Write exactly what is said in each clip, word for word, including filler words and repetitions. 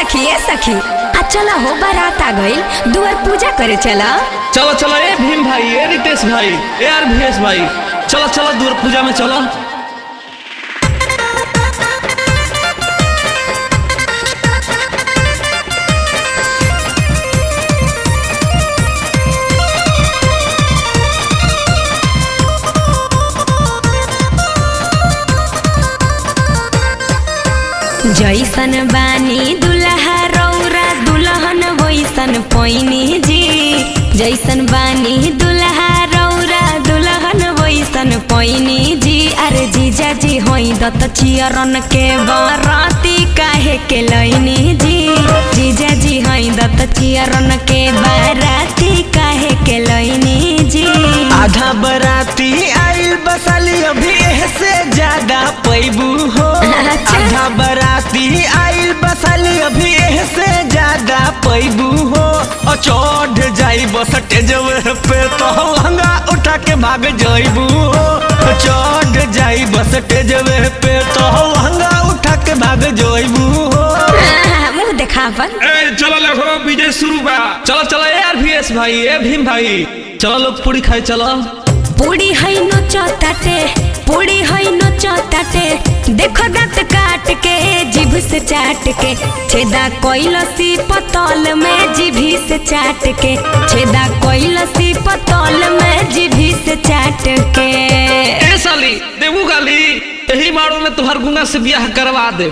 सखी ए सखी आ चला हो बारात आ गइल दुआर पूजा करे चला। चलो चलो ए भीम भाई ए रितेश भाई ए आर भीएस भाई चलो चलो दुआर पूजा में चलो। जैसन बानी दुल्हा रौरा दुल्हन वैसन पैनी जी। जैसन बानी दुल्हा रौरा दुल्हन वैसन पैनी जी। अरे जीजा जी होई दत चियरन के बाराती काहे के लैनी जी। जीजा जी होई दत चियरन के बाराती काहे के लैनी जी। आधा बराती आइल बसाली अभी से ज्यादा पैबू हो। आधा बराती आइल बसाली अभी से ज्यादा पैबू हो। और चढ़ जाई बस टेजवे पे तो लहंगा उठा के भाग जाइबू हो। चढ़ जाई बस टेजवे पे तो लहंगा उठा के भाग जाइबू हो। मुँह देखावन ए चलो देखो विजय शुरू बा। चलो चलो ए आर भीएस भाई ए भीम भाई चलो लोग पूरी खाए चलो। पूरी है नोचताटे पूरी है नोचताटे देखो दांत काट के जीभ से चाट के। छेदा कोइलसी पतल में जीभी से चाट के। छेदा कोइलसी पतल में जीभी से चाट के। ए साली देबू गाली यही मारो में तुहार गुंगा से ब्याह करवा दे।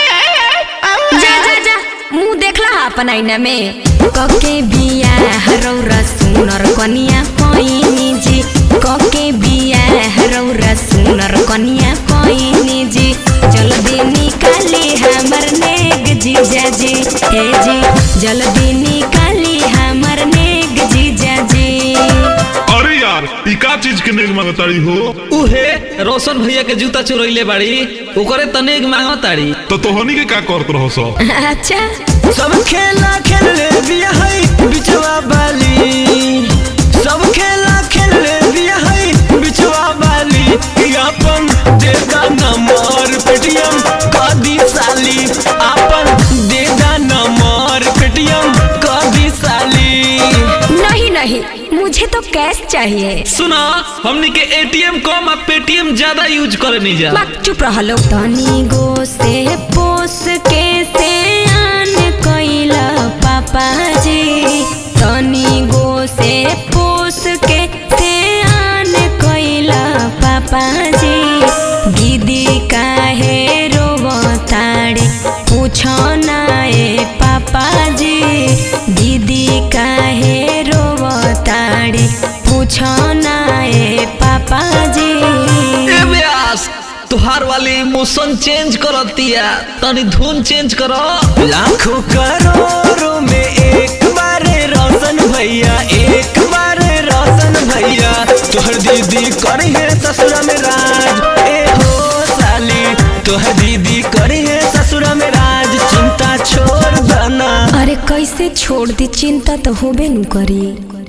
जा जा जा मुँह देखला अपन आईना में। कके बियाह रौरा सुनर कनिया पैनी जी। कके बियाह रौरा सुनर कनिया पैनी जी। जल्दी निकाली हमर नेग जीजा जी हे जी। जल्दी निकाली हमर नेग जीजा जी। अरे यार ई का चीज के नेग मांगताड़ी हो। उहे रोशन भैया के जूता चुरैले बाड़ी ओकरे तनेग मांगताड़ी। तो तोहनी के का करत रहो सो। अच्छा सब खेला खेल ले बिया है बिचवा बाली। सब खेला खेल ले बिया है बिचवा बाली। अपन देदा नंबर पेटीएम कदी साली। अपन देदा नंबर पेटीएम कदी साली। नहीं नहीं मुझे तो कैश चाहिए। सुना हमनी के एटीएम कम और पेटीएम ज्यादा यूज करे नहीं जा। मत चुप रह लो। तनी गो से पोस के से आन कइला पापा जी। तनी गो से पोस के से आन कइला पापा जी। दीदी काहे रोवताड़ी पूछो ना ए पापा जी। दीदी काहे रोवताड़ी पूछो ना ए पापा जी। ए व्यास तुहार वाली इमोशन चेंज करतिया तनी धुन चेंज करो। लाखों करोड़ों में एक बार रोशन भैया एक बार रोशन भैया। तोहर दीदी करी है ससुरा में राज ए हो साली। तोहर दीदी करी है ससुरा में राज चिंता छोड़ देना। अरे कैसे छोड़ दी चिंता तो होबे न करी।